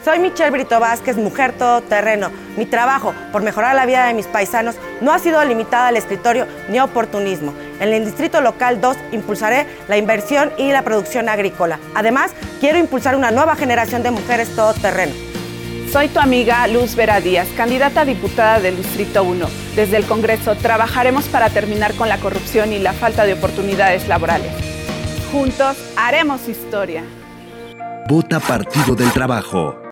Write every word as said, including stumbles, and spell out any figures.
Soy Michelle Brito Vázquez, mujer todoterreno. Mi trabajo por mejorar la vida de mis paisanos no ha sido limitada al escritorio ni oportunismo. En el Distrito Local dos impulsaré la inversión y la producción agrícola. Además, quiero impulsar una nueva generación de mujeres todoterreno. Soy tu amiga Luz Vera Díaz, candidata a diputada del Distrito uno. Desde el Congreso trabajaremos para terminar con la corrupción y la falta de oportunidades laborales. Juntos haremos historia. Vota Partido del Trabajo.